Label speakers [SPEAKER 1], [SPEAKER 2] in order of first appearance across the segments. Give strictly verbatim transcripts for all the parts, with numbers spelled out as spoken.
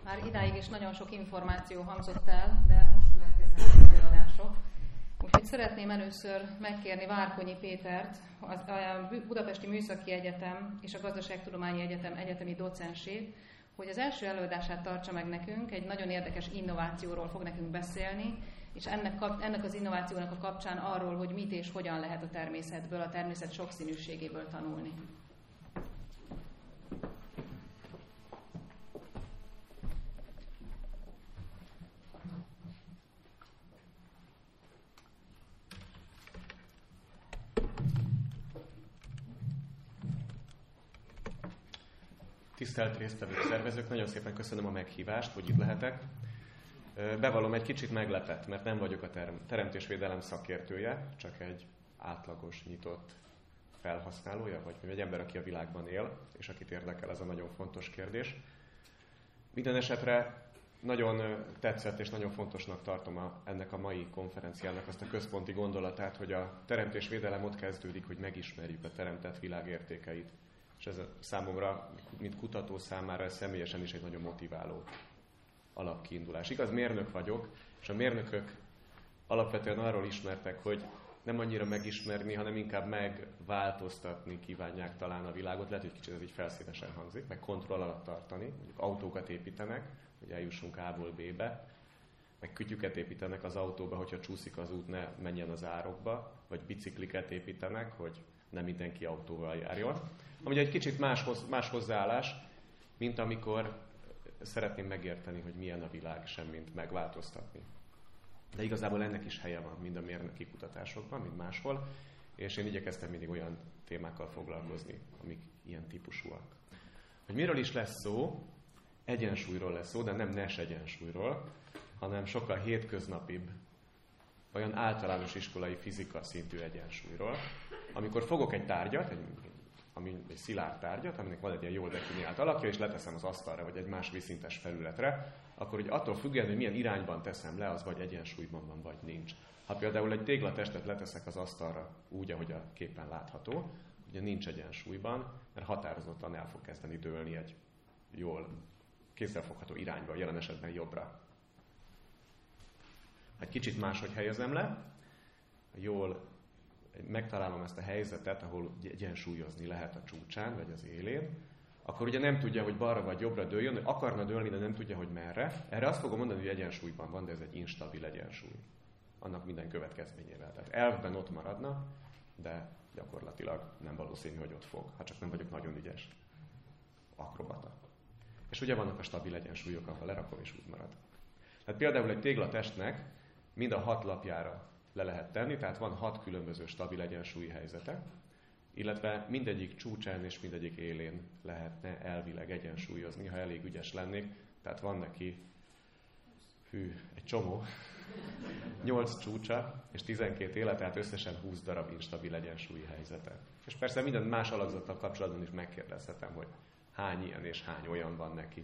[SPEAKER 1] Már idáig is nagyon sok információ hangzott el, de most következnek az előadások. Úgyhogy szeretném először megkérni Várkonyi Pétert, a Budapesti Műszaki Egyetem és a Gazdaságtudományi Egyetem egyetemi docensét, hogy az első előadását tartsa meg nekünk, egy nagyon érdekes innovációról fog nekünk beszélni, és ennek, ennek az innovációnak a kapcsán arról, hogy mit és hogyan lehet a természetből, a természet sokszínűségéből tanulni.
[SPEAKER 2] Tisztelt résztvevők, szervezők, nagyon szépen köszönöm a meghívást, hogy itt lehetek. Bevallom, egy kicsit meglepett, mert nem vagyok a term- teremtésvédelem szakértője, csak egy átlagos, nyitott felhasználója, vagy egy ember, aki a világban él, és akit érdekel ez a nagyon fontos kérdés. Minden esetre nagyon tetszett és nagyon fontosnak tartom a, ennek a mai konferenciának azt a központi gondolatát, hogy a teremtésvédelem ott kezdődik, hogy megismerjük a teremtett világ értékeit. És ez számomra, mint kutató számára ez személyesen is egy nagyon motiváló alapkiindulás. Igaz, mérnök vagyok, és a mérnökök alapvetően arról ismertek, hogy nem annyira megismerni, hanem inkább megváltoztatni kívánják talán a világot. Lehet, hogy kicsit ez így felszínesen hangzik, meg kontroll alatt tartani. Mondjuk autókat építenek, hogy eljussunk A-ból B-be, meg kütyüket építenek az autóba, hogyha csúszik az út, ne menjen az árokba, vagy bicikliket építenek, hogy nem mindenki autóval járjon. Ami egy kicsit más, más hozzáállás, mint amikor szeretném megérteni, hogy milyen a világ, semmint megváltoztatni. De igazából ennek is helye van mind a mérnöki kutatásokban, mind máshol, és én igyekeztem mindig olyan témákkal foglalkozni, amik ilyen típusúak. Hogy miről is lesz szó? Egyensúlyról lesz szó, de nem Nash egyensúlyról, hanem sokkal hétköznapibb, olyan általános iskolai fizika szintű egyensúlyról. Amikor fogok egy tárgyat, egy, ami egy szilárd tárgyat, aminek van egy ilyen jól definiált alakja, és leteszem az asztalra, vagy egy más vízszintes felületre, akkor hogy attól függően, hogy milyen irányban teszem le, az vagy egyensúlyban van, vagy nincs. Ha például egy téglatestet leteszek az asztalra úgy, ahogy a képen látható, ugye nincs egyensúlyban, mert határozottan el fog kezdeni dőlni egy jól kézzelfogható irányba, jelen esetben jobbra. Egy kicsit máshogy helyezem le, jól megtalálom ezt a helyzetet, ahol egyensúlyozni lehet a csúcsán, vagy az élén, akkor ugye nem tudja, hogy balra vagy jobbra dőljön, hogy akarna dőlni, de nem tudja, hogy merre. Erre azt fogom mondani, hogy egyensúlyban van, de ez egy instabil egyensúly. Annak minden következményével. Tehát elvben ott maradna, de gyakorlatilag nem valószínű, hogy ott fog, ha csak nem vagyok nagyon ügyes akrobata. És ugye vannak a stabil egyensúlyok, ahol lerakom és úgy marad. Tehát például egy téglatestnek mind a hat lapjára le lehet tenni, tehát van hat különböző stabil egyensúlyi helyzete, illetve mindegyik csúcsán és mindegyik élén lehetne elvileg egyensúlyozni, ha elég ügyes lennék. Tehát van neki, hű, egy csomó, nyolc csúcsa és tizenkét éle, tehát összesen húsz darab instabil egyensúlyi helyzete. És persze minden más alakzattal kapcsolatban is megkérdezhetem, hogy hány ilyen és hány olyan van neki.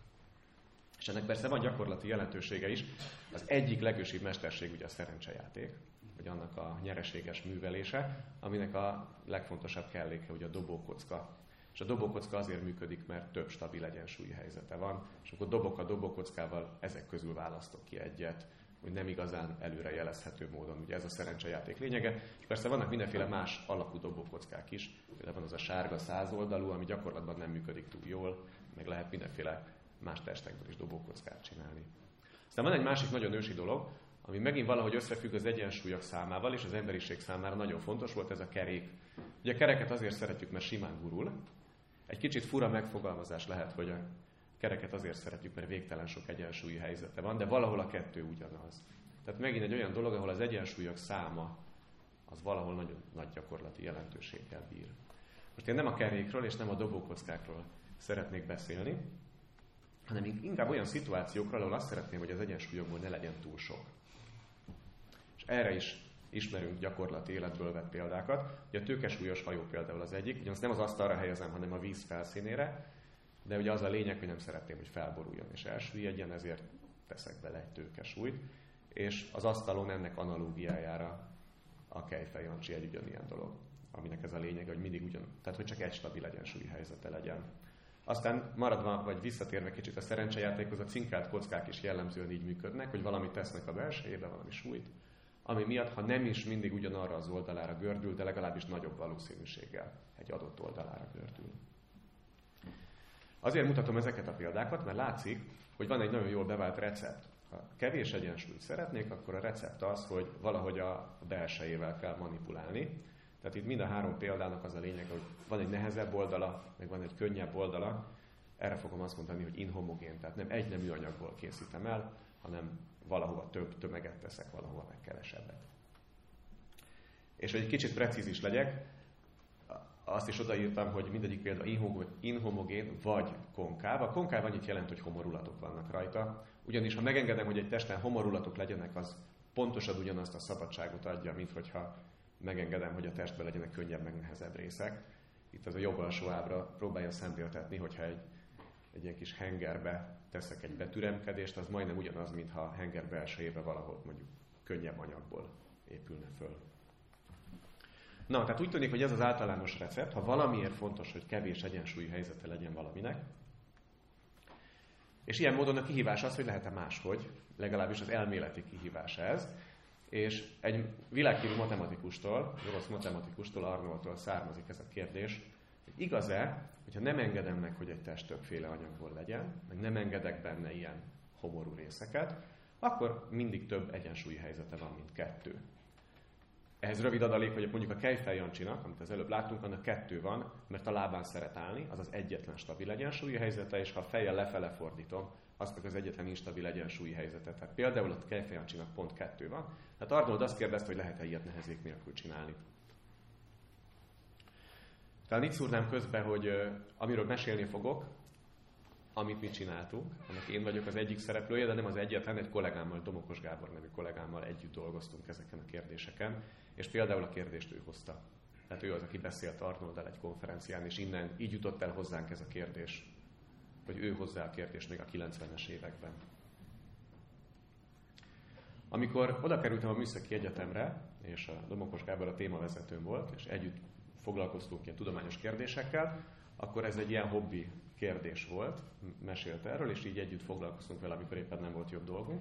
[SPEAKER 2] És ennek persze van gyakorlati jelentősége is. Az egyik legősibb mesterség ugye a szerencsejáték, vagy annak a nyereséges művelése, aminek a legfontosabb kelléke ugye a dobókocka. És a dobókocka azért működik, mert több stabil egyensúlyi helyzete van, és akkor dobok a dobókockával, ezek közül választok ki egyet, hogy nem igazán előrejelezhető módon. Ugye ez a szerencsejáték lényege. És persze vannak mindenféle más alakú dobókockák is. Például van az a sárga százoldalú, ami gyakorlatban nem működik túl jól, meg lehet mindenféle más testekből is dobókockát csinálni. Aztán van egy másik nagyon ősi dolog, ami megint valahogy összefügg az egyensúlyok számával, és az emberiség számára nagyon fontos volt, ez a kerék. Ugye a kereket azért szeretjük, mert simán gurul. Egy kicsit fura megfogalmazás lehet, hogy a kereket azért szeretjük, mert végtelen sok egyensúlyi helyzete van, de valahol a kettő ugyanaz. Tehát megint egy olyan dolog, ahol az egyensúlyok száma az valahol nagyon nagy gyakorlati jelentőséggel bír. Most én nem a kerékről és nem a dobókockákról szeretnék beszélni, hanem inkább olyan szituációkról, ahol azt szeretném, hogy az egyensúlyokból ne legyen túl sok. És erre is ismerünk gyakorlati életből vett példákat. Ugye a tőkesúlyos hajó például az egyik, ugye azt nem az asztalra helyezem, hanem a víz felszínére, de ugye az a lényeg, hogy nem szeretném, hogy felboruljon és elsüllyedjen, ezért teszek bele egy tőkesúlyt, és az asztalon ennek analógiájára a Kejfej Jancsi egy ugyanilyen dolog, aminek ez a lényeg, hogy mindig ugyan, tehát hogy csak egy stabil egyensúlyi helyzete legyen. Aztán maradva, vagy visszatérve kicsit a szerencsejátékhoz, a cinkált kockák is jellemzően így működnek, hogy valamit tesznek a belsejébe, valami súlyt, ami miatt, ha nem is mindig ugyanarra az oldalára gördül, de legalábbis nagyobb valószínűséggel egy adott oldalára gördül. Azért mutatom ezeket a példákat, mert látszik, hogy van egy nagyon jól bevált recept. Ha kevés egyensúlyt szeretnék, akkor a recept az, hogy valahogy a belsejével kell manipulálni. Tehát itt mind a három példának az a lényeg, hogy van egy nehezebb oldala, meg van egy könnyebb oldala. Erre fogom azt mondani, hogy inhomogén, tehát nem egy nemű anyagból készítem el, hanem valahova több tömeget teszek, valahova meg kevesebbet. És hogy egy kicsit precíz is legyek, azt is odaírtam, hogy mindegyik példa inhomogén vagy konkáv. A konkáv annyit jelent, hogy homorulatok vannak rajta, ugyanis ha megengedem, hogy egy testen homorulatok legyenek, az pontosan ugyanazt a szabadságot adja, mint hogyha megengedem, hogy a testben legyenek könnyebb, meg nehezebb részek. Itt az a jobb alsó ábra próbálja szemléltetni, hogyha egy, egy ilyen kis hengerbe teszek egy betüremkedést, az majdnem ugyanaz, mintha a henger belsejébe valahol mondjuk könnyebb anyagból épülne föl. Na, tehát úgy tűnik, hogy ez az általános recept, ha valamiért fontos, hogy kevés egyensúlyi helyzete legyen valaminek. És ilyen módon a kihívás az, hogy lehet-e máshogy, legalábbis az elméleti kihívás ez. És egy világhírű matematikustól, orosz matematikustól, Arnoldtól származik ez a kérdés, hogy igaz-e, hogyha nem engedem meg, hogy egy test többféle anyagból legyen, meg nem engedek benne ilyen homorú részeket, akkor mindig több egyensúlyi helyzete van, mint kettő. Ehhez rövid adalék, hogy mondjuk a Kejfej Jancsinak, amit az előbb láttunk, annak kettő van, mert a lábán szeret állni, az az egyetlen stabil egyensúlyi helyzete, és ha a fejjel lefele fordítom, az meg az egyetlen instabil egyensúlyi helyzete. Tehát például a Kejfej Jancsinak pont kettő van. Tehát Arnold azt kérdezte, hogy lehet-e ilyet nehezék nélkül csinálni. Tehát itt szúrnám közbe, hogy amiről mesélni fogok, amit mi csináltunk, annak én vagyok az egyik szereplője, de nem az egyetlen, egy kollégámmal, Domokos Gábor nevű kollégámmal együtt dolgoztunk ezeken a kérdéseken, és például a kérdést ő hozta. Tehát ő az, aki beszélt Arnolddal egy konferencián, és innen így jutott el hozzánk ez a kérdés, hogy ő hozzá a kérdést még a kilencvenes években. Amikor oda kerültem a Műszaki Egyetemre, és a Domokos Gábor a témavezetőm volt, és együtt foglalkoztunk ilyen tudományos kérdésekkel, akkor ez egy ilyen hobbi kérdés volt, mesélt erről, és így együtt foglalkoztunk vele, amikor éppen nem volt jobb dolgunk.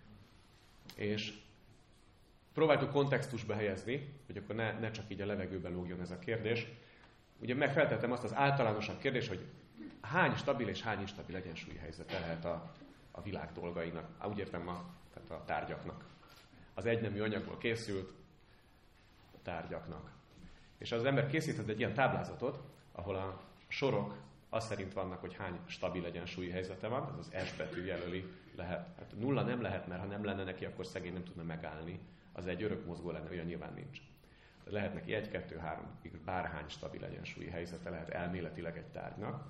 [SPEAKER 2] És próbáltuk kontextusba helyezni, hogy akkor ne, ne csak így a levegőben lógjon ez a kérdés. Ugye megfeltettem azt az általánosabb kérdést, hogy hány stabil és hány instabil egyensúlyi helyzete lehet a, a világ dolgainak, úgy értem a, tehát a tárgyaknak. Az egynemű anyagból készült a tárgyaknak. És az ember készített egy ilyen táblázatot, ahol a sorok az szerint vannak, hogy hány stabil egyensúlyi helyzete van, ez az S betű jelöli lehet. Hát nulla nem lehet, mert ha nem lenne neki, akkor szegény nem tudna megállni. Az egy örök mozgó lenne, olyan nyilván nincs. Lehet neki egy, kettő, három, bárhány stabil egyensúlyi helyzete lehet elméletileg egy tárgynak.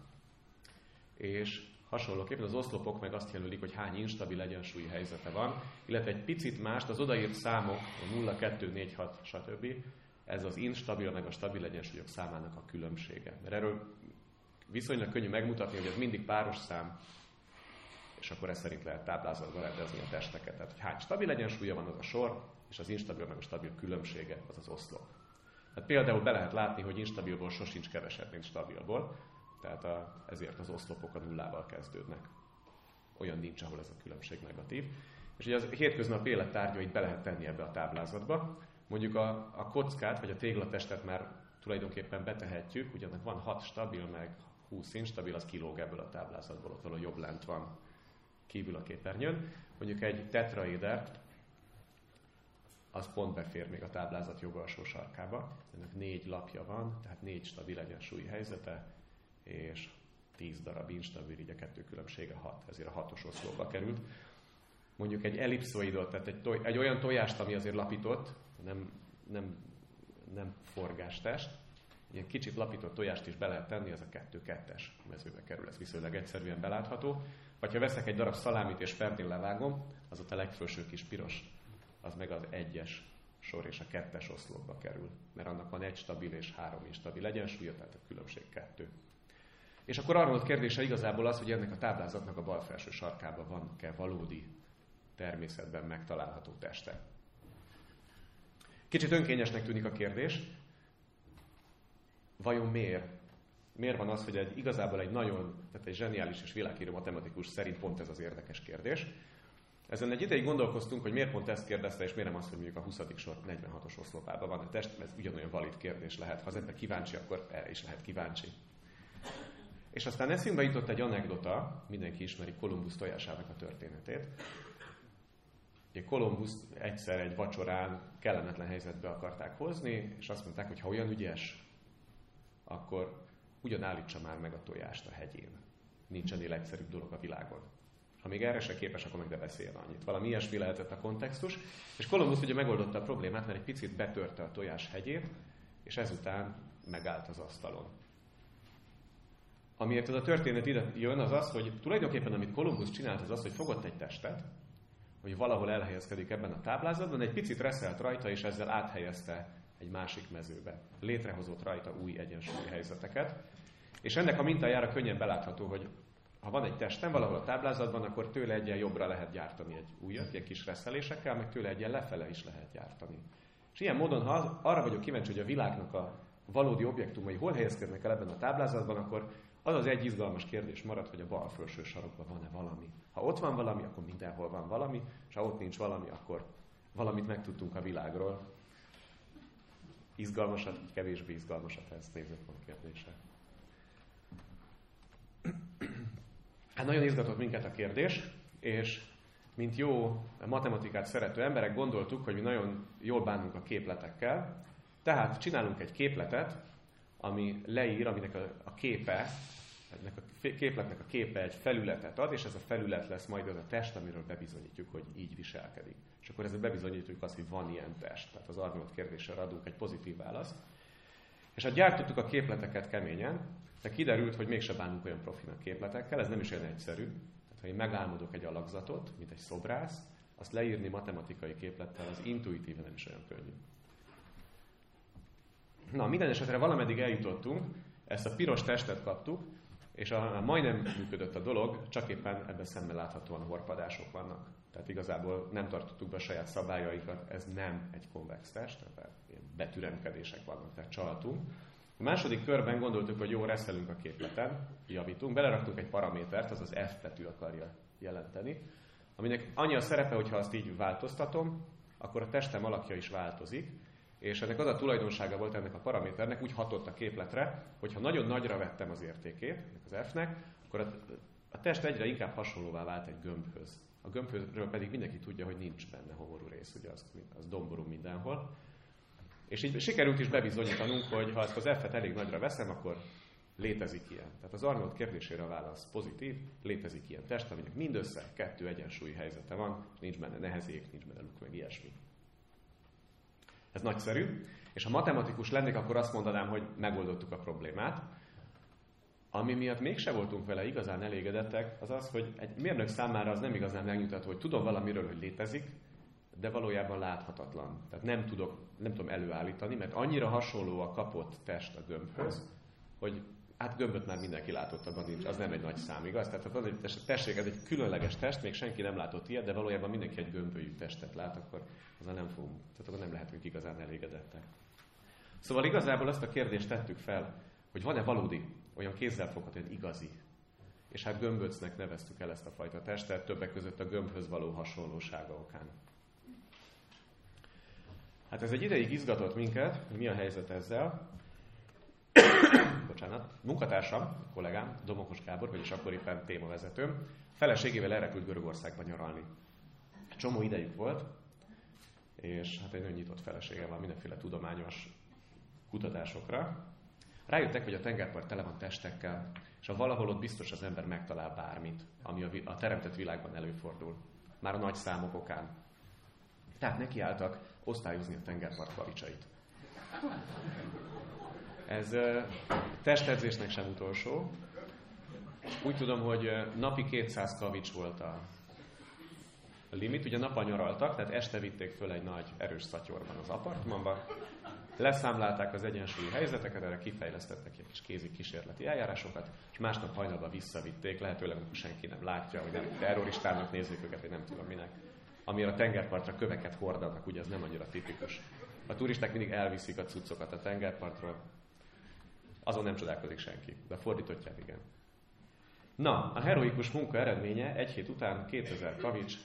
[SPEAKER 2] És hasonlóképpen az oszlopok meg azt jelölik, hogy hány instabil egyensúlyi helyzete van, illetve egy picit mást, az odaírt számok, a nulla, kettő, négy, hat, stb. Ez az instabil meg a stabil egyensúlyok számának a különbsége. Mert erről viszonylag könnyű megmutatni, hogy ez mindig páros szám, és akkor ez szerint lehet táblázatba rendezni a testeket. Tehát, hogy hány stabil egyensúlya van az a sor, és az instabil meg a stabil különbsége az az oszlop. Tehát például be lehet látni, hogy instabilból sosincs kevesebb, mint stabilból, tehát a, ezért az oszlopok a nullával kezdődnek. Olyan nincs, ahol ez a különbség negatív. És ugye az hétköznapi élet tárgyait be lehet tenni ebbe a táblázatba. Mondjuk a, a kockát, vagy a téglatestet már tulajdonképpen betehetjük, ugyanak van hat stabil, meg húsz instabil, az kilóg ebből a táblázatból, ott a jobb lent van kívül a képernyőn. Mondjuk egy tetraédert, az pont befér még a táblázat jobb alsó sarkába. Ennek négy lapja van, tehát négy stabil egyensúlyi helyzete, és tíz darab instabil, így a kettő különbsége hat, ezért a hatos oszlopba került. Mondjuk egy ellipszoidot, tehát egy, toj, egy olyan tojást, ami azért lapított, nem, nem, nem forgástest, ilyen kicsit lapított tojást is be lehet tenni, az a kettő kettes mezőbe kerül, ez viszonylag egyszerűen belátható. Vagy ha veszek egy darab szalámit és ferdén levágom, az ott a legfelső kis piros, az meg az egyes sor és a kettes oszlopba kerül, mert annak van egy stabil és három instabil egyensúlya, tehát a különbség kettő. És akkor Arnold kérdése igazából az, hogy ennek a táblázatnak a bal felső sarkában van-e valódi természetben megtalálható teste. Kicsit önkényesnek tűnik a kérdés. Vajon miért? Miért van az, hogy egy, igazából egy nagyon, tehát egy zseniális és világhírű matematikus szerint pont ez az érdekes kérdés. Ezen egy ideig gondolkoztunk, hogy miért pont ezt kérdezte, és miért nem azt, hogy mondjuk a huszadik sor negyvenhatos oszlopában van a test, ez ugyanolyan valid kérdés lehet. Ha az ember kíváncsi, akkor erre is lehet kíváncsi. És aztán eszünkbe jutott egy anekdota, mindenki ismeri Kolumbusz tojásának a történetét. Ugye Kolumbusz egyszer egy vacsorán kellemetlen helyzetbe akarták hozni, és azt mondták, hogy ha olyan ügyes, akkor ugyan állítsa már meg a tojást a hegyén. Nincs ennél egyszerűbb dolog a világon. Ha még erre se képes, akkor meg ne beszéljen annyit. Valami ilyesmi lehetett a kontextus. És Kolumbusz ugye megoldotta a problémát, mert egy picit betörte a tojás hegyét, és ezután megállt az asztalon. Amiért ez a történet ide jön, az az, hogy tulajdonképpen amit Kolumbusz csinált, az az, hogy fogott egy testet, hogy valahol elhelyezkedik ebben a táblázatban, egy picit reszelt rajta, és ezzel áthelyezte egy másik mezőbe. Létrehozott rajta új egyensúlyi helyzeteket. És ennek a mintájára könnyen belátható, hogy ha van egy testem valahol a táblázatban, akkor tőle egyen jobbra lehet gyártani egy újat, ilyen kis reszelésekkel, meg tőle egyen lefele is lehet gyártani. És ilyen módon, ha arra vagyok kíváncsi, hogy a világnak a valódi objektumai hol helyezkednek el ebben a táblázatban, akkor az az egy izgalmas kérdés marad, hogy a bal felső sarokban van-e valami. Ha ott van valami, akkor mindenhol van valami, és ha ott nincs valami, akkor valamit megtudtunk a világról. Izgalmasat, kevésbé izgalmasat, ez nézőpont kérdése. Hát nagyon izgatott minket a kérdés, és mint jó matematikát szerető emberek gondoltuk, hogy mi nagyon jól bánunk a képletekkel, tehát csinálunk egy képletet, ami leír, aminek a, a képe, ennek a képletnek a képe egy felületet ad, és ez a felület lesz majd az a test, amiről bebizonyítjuk, hogy így viselkedik. És akkor ezzel bebizonyítjuk azt, hogy van ilyen test. Tehát az Arnold kérdésre adunk egy pozitív választ. És hát gyártottuk a képleteket keményen, de kiderült, hogy mégse bánunk olyan profinak képletekkel, ez nem is olyan egyszerű. Tehát ha én megálmodok egy alakzatot, mint egy szobrász, azt leírni matematikai képlettel, az intuitíven nem is olyan könnyű. Na, minden esetre valameddig eljutottunk, ezt a piros testet kaptuk, és a, a majdnem működött a dolog, csak éppen ebben szemmel láthatóan horpadások vannak. Tehát igazából nem tartottuk be a saját szabályainkat, ez nem egy konvex test, tehát ilyen betüremkedések vannak, tehát csaltunk. A második körben gondoltuk, hogy jó, reszelünk a képleten, javítunk, beleraktunk egy paramétert, az az F betű akarja jelenteni, aminek annyi a szerepe, hogy ha azt így változtatom, akkor a testem alakja is változik, és ennek az a tulajdonsága volt ennek a paraméternek, úgy hatott a képletre, hogy ha nagyon nagyra vettem az értékét, az F-nek, akkor a, a test egyre inkább hasonlóvá vált egy gömbhöz. A gömbhözről pedig mindenki tudja, hogy nincs benne homorú rész, ugye az, az domború mindenhol. És így sikerült is bebizonyítanunk, hogy ha ezt az F-et elég nagyra veszem, akkor létezik ilyen. Tehát az Arnold kérdésére a válasz pozitív, létezik ilyen test, aminek mindössze kettő egyensúlyi helyzete van, és nincs benne nehezék, nincs benne luk, meg ilyesmi. Ez nagyszerű, és ha matematikus lennék, akkor azt mondanám, hogy megoldottuk a problémát. Ami miatt mégse voltunk vele igazán elégedettek, az az, hogy egy mérnök számára az nem igazán megnyugtató, hogy tudom valamiről, hogy létezik, de valójában láthatatlan. Tehát nem, tudok, nem tudom előállítani, mert annyira hasonló a kapott test a gömbhöz, hogy hát gömböt már mindenki látott, abban nincs, az nem egy nagy szám, igaz? Tehát ha egy testség, ez egy különleges test, még senki nem látott ilyet, de valójában mindenki egy gömbölyű testet lát, akkor azzal nem fogunk, tehát akkor nem lehetünk igazán elégedettek. Szóval igazából ezt a kérdést tettük fel, hogy van-e valódi, olyan kézzelfogható, olyan igazi. És hát gömböcnek neveztük el ezt a fajta testet, többek között a gömbhöz való hasonlósága okán. Hát ez egy ideig izgatott minket, hogy mi a helyzet ezzel. Bocsánat. Munkatársam, kollégám, Domokos Gábor, vagyis akkor éppen témavezetőm, feleségével elrepült Görögországba nyaralni. Csomó idejük volt, és hát egy nagyon nyitott felesége van mindenféle tudományos kutatásokra. Rájöttek, hogy a tengerpart tele van testekkel, és ha valahol ott biztos az ember megtalál bármit, ami a, a teremtett világban előfordul. Már a nagy számok okán. Tehát nekiálltak osztályozni a tengerpart kavicsait. Ez uh, testedzésnek sem utolsó. Úgy tudom, hogy uh, napi kétszáz kavics volt a limit. Ugye nappal nyaraltak, tehát este vitték föl egy nagy erős szatyorban az apartmanba. Leszámlálták az egyensúlyi helyzeteket, erre kifejlesztettek egy kis kézi kísérleti eljárásokat, és másnap hajnalban visszavitték, lehetőleg amikor senki nem látja, hogy nem terroristának nézzék őket, vagy nem tudom minek. Amire a tengerpartra köveket hordanak, ugye ez nem annyira tipikus. A turisták mindig elviszik a cuccokat a tengerpartról. Azon nem csodálkozik senki, de a fordítottját igen. Na, a heroikus munka eredménye egy hét után kétezer kavics,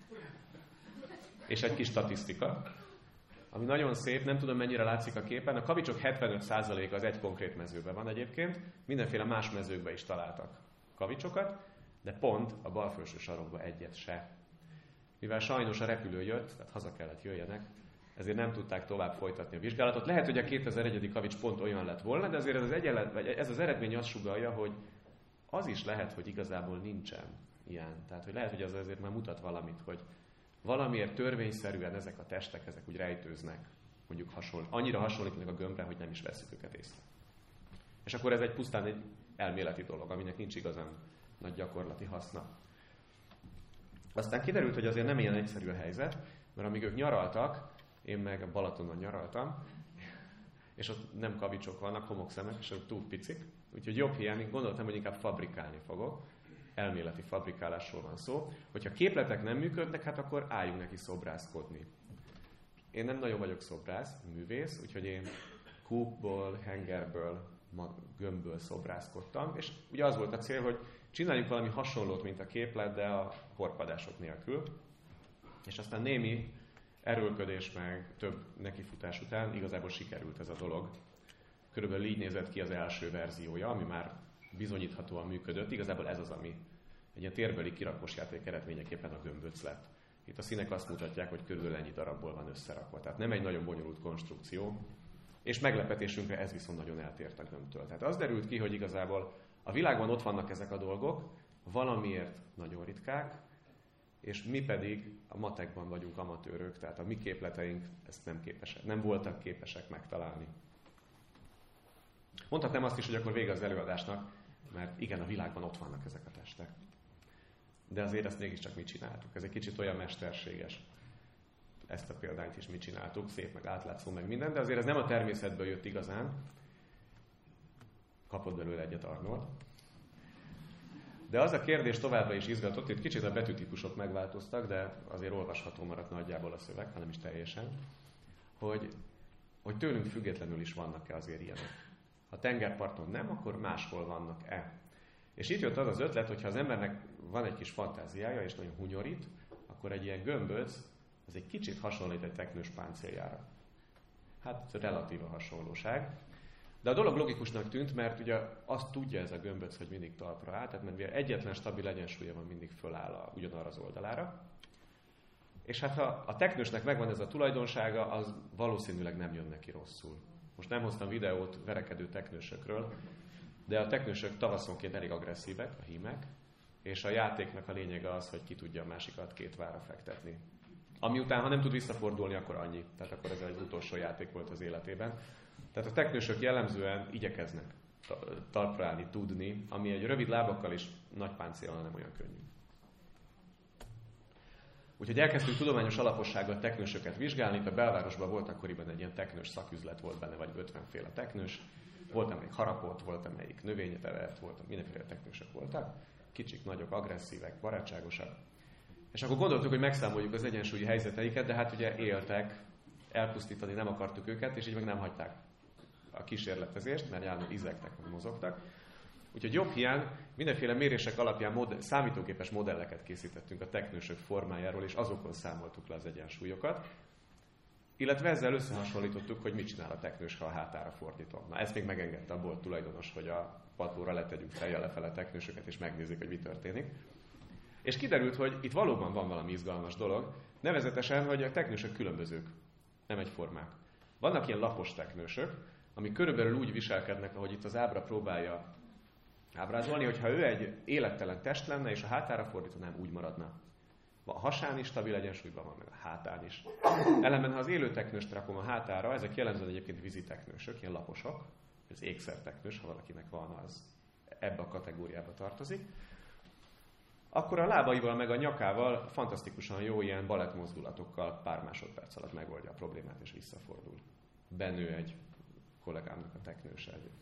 [SPEAKER 2] és egy kis statisztika, ami nagyon szép, nem tudom mennyire látszik a képen, a kavicsok hetvenöt százaléka az egy konkrét mezőben van egyébként, mindenféle más mezőkben is találtak kavicsokat, de pont a bal felső sarokba egyet se. Mivel sajnos a repülő jött, tehát haza kellett jöjjenek, ezért nem tudták tovább folytatni a vizsgálatot. Lehet, hogy a kétezer-egy kavics pont olyan lett volna, de azért ez az, egyenlet, vagy ez az eredmény azt sugallja, hogy az is lehet, hogy igazából nincsen ilyen. Tehát, hogy lehet, hogy az azért már mutat valamit, hogy valamiért törvényszerűen ezek a testek, ezek úgy rejtőznek, mondjuk hasonl, annyira hasonlítanak a gömbre, hogy nem is veszük őket észre. És akkor ez egy pusztán egy elméleti dolog, aminek nincs igazán nagy gyakorlati haszna. Aztán kiderült, hogy azért nem ilyen egyszerű a helyzet, mert amíg ők nyaraltak, én meg a Balatonon nyaraltam, és ott nem kavicsok vannak, homokszemek, és ott túl picik, úgyhogy jobb hiány, gondoltam, hogy inkább fabrikálni fogok. Elméleti fabrikálásról van szó. Hogyha képletek nem működnek, hát akkor álljunk neki szobrászkodni. Én nem nagyon vagyok szobrász, művész, úgyhogy én kúpból, hengerből, gömbből szobrászkodtam, és ugye az volt a cél, hogy csináljunk valami hasonlót, mint a képlet, de a horpadások nélkül. És aztán némi erőlködés meg több nekifutás után igazából sikerült ez a dolog. Körülbelül így nézett ki az első verziója, ami már bizonyíthatóan működött. Igazából ez az, ami egy ilyen térbeli kirakós játék eredményeképpen a gömböc lett. Itt a színek azt mutatják, hogy körülbelül ennyi darabból van összerakva. Tehát nem egy nagyon bonyolult konstrukció. És meglepetésünkre ez viszont nagyon eltért a gömbtől. Tehát az derült ki, hogy igazából a világban ott vannak ezek a dolgok, valamiért nagyon ritkák, és mi pedig a matekban vagyunk amatőrök, tehát a mi képleteink ezt nem képesek, nem voltak képesek megtalálni. Mondhatnám azt is, hogy akkor vége az előadásnak, mert igen, a világban ott vannak ezek a testek. De azért ezt mégiscsak mi csináltuk. Ez egy kicsit olyan mesterséges. Ezt a példányt is mi csináltuk, szép, meg átlátszó, meg minden, de azért ez nem a természetből jött igazán. Kapott belőle egyet Arnold. De az a kérdés továbbra is izgatott, itt kicsit a betűtípusok megváltoztak, de azért olvasható maradt nagyjából a szöveg, hanem is teljesen, hogy, hogy tőlünk függetlenül is vannak-e azért ilyenek. Ha tengerparton nem, akkor máshol vannak-e. És itt jött az az ötlet, hogy ha az embernek van egy kis fantáziája, és nagyon hunyorít, akkor egy ilyen gömböc, az egy kicsit hasonlít egy teknős páncéljára. Hát relatív a hasonlóság. De a dolog logikusnak tűnt, mert ugye azt tudja ez a gömböc, hogy mindig talpra áll, tehát mert egyetlen stabil egyensúlya van, mindig föláll a, ugyanarra az oldalára. És hát ha a teknősnek megvan ez a tulajdonsága, az valószínűleg nem jön neki rosszul. Most nem hoztam videót verekedő teknősökről, de a teknősök tavaszonként elég agresszívek, a hímek, és a játéknak a lényege az, hogy ki tudja a másikat két várra fektetni. Ami után, ha nem tud visszafordulni, akkor annyi. Tehát akkor ez egy utolsó játék volt az életében. Tehát a teknősök jellemzően igyekeznek talpra állni, tudni, ami egy rövid lábakkal és nagy páncéllal nem olyan könnyű. Úgyhogy elkezdtünk tudományos alapossággal teknősöket vizsgálni. Itt a belvárosban volt akkoriban egy ilyen teknős szaküzlet, volt benne vagy ötvenféle teknős. Volt, amelyik harapott, volt, amelyik növényet evett, volt, mindenféle teknősök voltak. Kicsik, nagyok, agresszívek, barátságosak. És akkor gondoltuk, hogy megszámoljuk az egyensúlyi helyzeteiket, de hát ugye éltek, elpusztítani nem akartuk őket, és így meg nem hagyták a kísérletezést, mert nyilván izegtek, vagy mozogtak. Úgyhogy jobb hiány mindenféle mérések alapján modell, számítógépes modelleket készítettünk a teknősök formájáról, és azokon számoltuk le az egyensúlyokat. Illetve ezzel összehasonlítottuk, hogy mit csinál a teknős, ha a hátára fordítom. Na, ezt még megengedte a bolt tulajdonos, hogy a padlóra letegyük fejjel lefele teknősöket, és megnézzük, hogy mi történik. És kiderült, hogy itt valóban van valami izgalmas dolog, nevezetesen, hogy a teknősök különbözők, nem egyformák. Vannak ilyen lapos teknősök, amik körülbelül úgy viselkednek, ahogy itt az ábra próbálja ábrázolni, hogyha ő egy élettelen test lenne, és a hátára fordítanám, úgy maradna. A hasán is stabil egyensúlyban van, meg a hátán is. Ellenben, ha az élő teknőst rakom a hátára, ezek jellemzően egyébként vízi teknősök, ilyen laposok, ez ékszerteknős, ha valakinek van, az ebbe a kategóriába tartozik. Akkor a lábaival meg a nyakával fantasztikusan jó ilyen balettmozdulatokkal pár másodperc alatt megoldja a problémát és visszafordul. Benő egy kollégámnak a teknőse egyébként.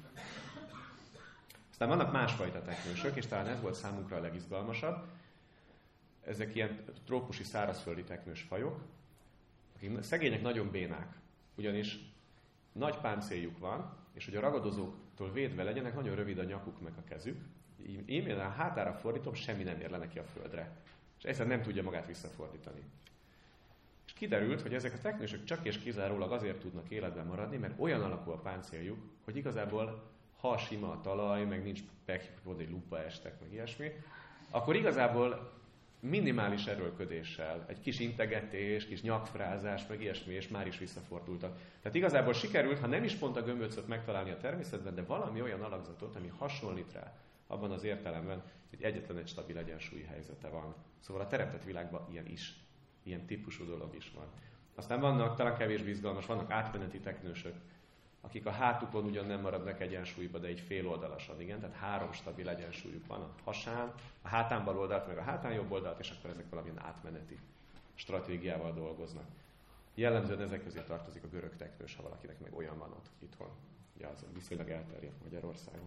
[SPEAKER 2] Aztán vannak másfajta teknősök, és talán ez volt számunkra a legizgalmasabb. Ezek ilyen trópusi szárazföldi teknős fajok, akik szegények nagyon bénák, ugyanis nagy páncéljuk van, és hogy a ragadozóktól védve legyenek, nagyon rövid a nyakuk meg a kezük. Én a hátára fordítom, semmi nem ér le neki a földre. És egyszerűen nem tudja magát visszafordítani. És kiderült, hogy ezek a teknősök csak és kizárólag azért tudnak életben maradni, mert olyan alakú a páncéljuk, hogy igazából ha sima a talaj, meg nincs pekjük, hogy egy lupa estek, meg ilyesmi, akkor igazából minimális erőlködéssel, egy kis integetés, kis nyakfrázás, meg ilyesmi, és már is visszafordultak. Tehát igazából sikerült, ha nem is pont a gömböcöt megtalálni a természetben, de valami olyan alakzatot, ami hasonlít rá, abban az értelemben, hogy egyetlen egy stabil egyensúlyi helyzete van. Szóval a teremtett világban ilyen is, ilyen típusú dolog is van. Aztán vannak, talán kevésbé izgalmas, vannak átmeneti teknősök, akik a hátukon ugyan nem maradnak egyensúlyba, de egy fél oldalasan, igen, tehát három stabil egyensúlyuk van a hasán, a hátán bal oldalt, meg a hátán jobb oldalt, és akkor ezek valamilyen átmeneti stratégiával dolgoznak. Jellemzően ezek közé tartozik a görög teknős, ha valakinek meg olyan van ott itthon. Ugye az viszonylag elterjedt Magyarországon.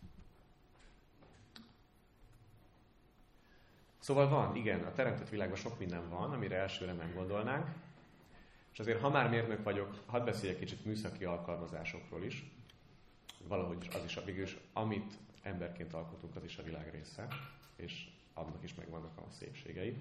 [SPEAKER 2] Szóval van, igen, a teremtett világban sok minden van, amire elsőre nem gondolnánk. És azért, ha már mérnök vagyok, hadd beszéljek kicsit műszaki alkalmazásokról is. Valahogy az is a végül, amit emberként alkotunk, az is a világ része, és annak is megvannak a szépségei.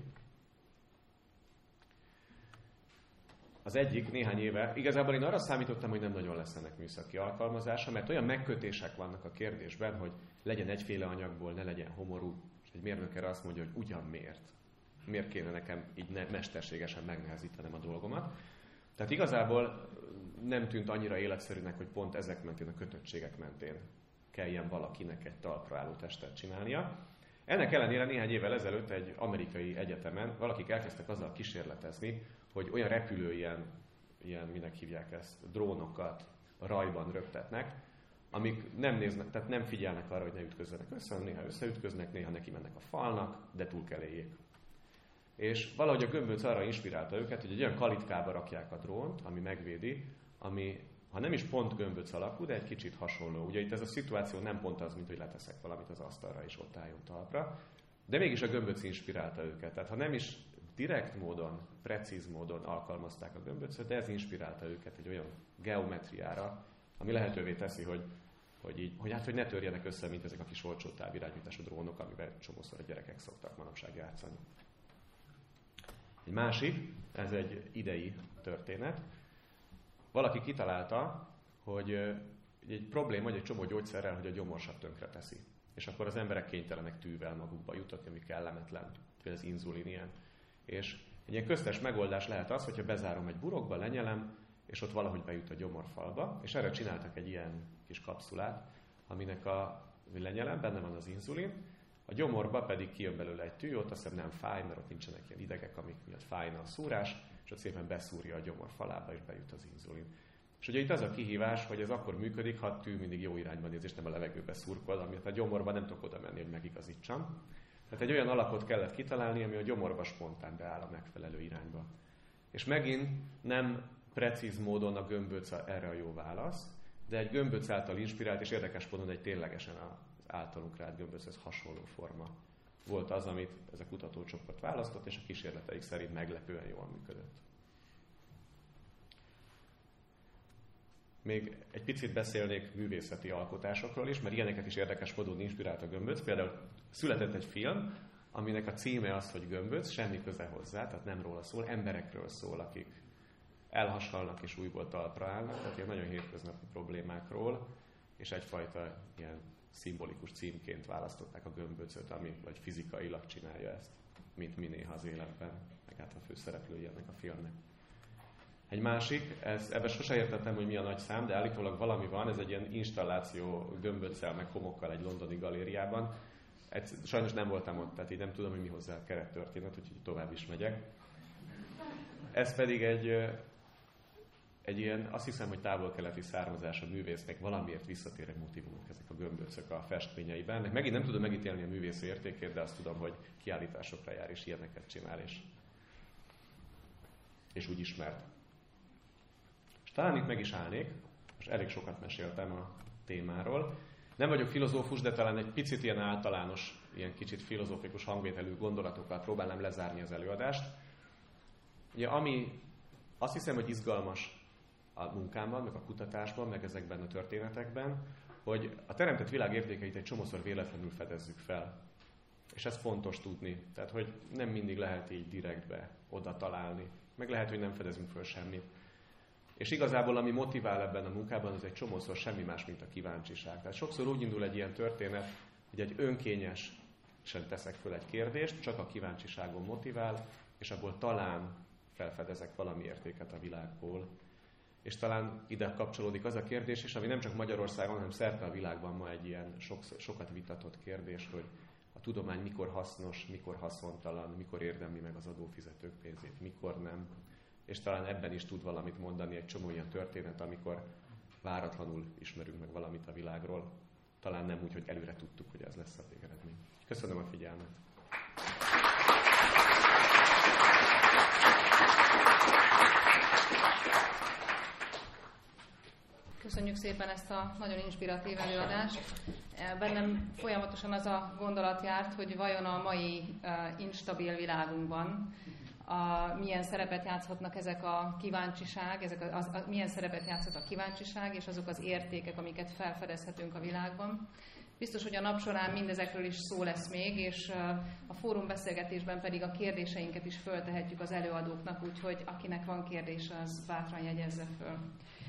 [SPEAKER 2] Az egyik néhány éve, igazából én arra számítottam, hogy nem nagyon lesz ennek műszaki alkalmazása, mert olyan megkötések vannak a kérdésben, hogy legyen egyféle anyagból, ne legyen homorú, és egy mérnök erre azt mondja, hogy ugyan miért. Miért kéne nekem így ne, mesterségesen megnehezítenem a dolgomat. Tehát igazából nem tűnt annyira életszerűnek, hogy pont ezek mentén, a kötöttségek mentén kelljen valakinek egy talpra álló testet csinálnia. Ennek ellenére néhány évvel ezelőtt egy amerikai egyetemen valakik elkezdtek azzal kísérletezni, hogy olyan repülő ilyen, ilyen minek hívják ezt, drónokat rajban röptetnek, amik nem néznek, tehát nem figyelnek arra, hogy ne ütközzenek össze, hanem néha összeütköznek, néha neki mennek a falnak, de túl kell éljék. És valahogy a gömböc arra inspirálta őket, hogy egy olyan kalitkába rakják a drónt, ami megvédi, ami, ha nem is pont gömböc alakú, de egy kicsit hasonló. Ugye itt ez a szituáció nem pont az, mint hogy leteszek valamit az asztalra és ott álljon talpra, de mégis a gömböc inspirálta őket. Tehát ha nem is direkt módon, precíz módon alkalmazták a gömböcöt, de ez inspirálta őket egy olyan geometriára, ami lehetővé teszi, hogy, hogy, így, hogy, hát, hogy ne törjenek össze, mint ezek a kis olcsó távirányítású drónok, amivel csomószor a gyerekek szoktak manapság játszani. Egy másik, ez egy idei történet. Valaki kitalálta, hogy egy probléma, hogy egy csomó gyógyszerrel, hogy a gyomorsav tönkre teszi. És akkor az emberek kénytelenek tűvel magukba jutatni, ami kellemetlen. Például az inzulin ilyen. És egy ilyen köztes megoldás lehet az, hogyha bezárom egy burokba, lenyelem, és ott valahogy bejut a gyomorfalba, és erre csináltak egy ilyen kis kapszulát, aminek a lenyelem, benne van az inzulin, a gyomorba pedig kijön belőle egy tű, ott azt hiszem nem fáj, mert ott nincsenek ilyen idegek, amik miatt fájna a szúrás, és ott szépen beszúrja a gyomor falába, és bejut az inzulin. És ugye itt az a kihívás, hogy ez akkor működik, ha a tű mindig jó irányban néz, és nem a levegőbe szurkol, amit a gyomorban nem tudok oda menni, hogy megigazítsam. Tehát egy olyan alakot kellett kitalálni, ami a gyomorba spontán beáll a megfelelő irányba. És megint nem precíz módon a gömböc erre a jó válasz, de egy gömböc által inspirált, és érdekes módon egy ténylegesen az általunk rád gömböchez hasonló forma volt az, amit ez a kutatócsoport választott, és a kísérleteik szerint meglepően jól működött. Még egy picit beszélnék művészeti alkotásokról is, mert ilyeneket is érdekes módon inspirált a gömböc. Például született egy film, aminek a címe az, hogy Gömböc, semmi köze hozzá, tehát nem róla szól, emberekről szól, akik elhasalnak és újból talpra állnak, tehát ilyen nagyon hétköznapi problémákról, és egyfajta ilyen szimbolikus címként választották a gömböcöt, ami vagy fizikailag csinálja ezt, mint mi néha az életben, meg hát a főszereplői ennek a filmnek. Egy másik, ez, ebben sose értettem, hogy mi a nagy szám, de állítólag valami van, ez egy ilyen installáció gömböccel, meg homokkal egy londoni galériában. Egy, sajnos nem voltam ott, tehát így nem tudom, hogy mi hozzá a kerettörténet, úgyhogy tovább is megyek. Ez pedig egy, egy ilyen, azt hiszem, hogy távol-keleti származású művésznek valamiért visszatérő motivumok ezek a gömböcök a festményeiben. Ennek megint nem tudom megítélni a művész értékét, de azt tudom, hogy kiállításokra jár és ilyeneket csinál, és, és úgy ismert. És talán itt meg is állnék, most elég sokat meséltem a témáról. Nem vagyok filozófus, de talán egy picit ilyen általános, ilyen kicsit filozófikus hangvételű gondolatokkal próbálnám lezárni az előadást. Ugye ami azt hiszem, hogy izgalmas a munkámban, meg a kutatásban, meg ezekben a történetekben, hogy a teremtett világ értékeit egy csomószor véletlenül fedezzük fel. És ez fontos tudni. Tehát, hogy nem mindig lehet így direktbe oda találni. Meg lehet, hogy nem fedezünk föl semmit. És igazából, ami motivál ebben a munkában, az egy csomószor semmi más, mint a kíváncsiság. Tehát sokszor úgy indul egy ilyen történet, hogy egy önkényesen teszek föl egy kérdést, csak a kíváncsiságom motivál, és abból talán felfedezek valami értéket a világból. És talán ide kapcsolódik az a kérdés is, ami nem csak Magyarországon, hanem szerte a világban ma egy ilyen sok, sokat vitatott kérdés, hogy a tudomány mikor hasznos, mikor haszontalan, mikor érdemli meg az adófizetők pénzét, mikor nem. És talán ebben is tud valamit mondani egy csomó ilyen történet, amikor váratlanul ismerünk meg valamit a világról. Talán nem úgy, hogy előre tudtuk, hogy ez lesz a végeredmény. Köszönöm a figyelmet!
[SPEAKER 1] Köszönjük szépen ezt a nagyon inspiratív előadást. Bennem folyamatosan az a gondolat járt, hogy vajon a mai uh, instabil világunkban a, milyen szerepet játszhatnak ezek a kíváncsiság, ezek a, az, a, milyen szerepet játszhat a kíváncsiság, és azok az értékek, amiket felfedezhetünk a világban. Biztos, hogy a nap során mindezekről is szó lesz még, és uh, a fórum beszélgetésben pedig a kérdéseinket is föltehetjük az előadóknak, úgyhogy akinek van kérdése, az bátran jegyezze föl.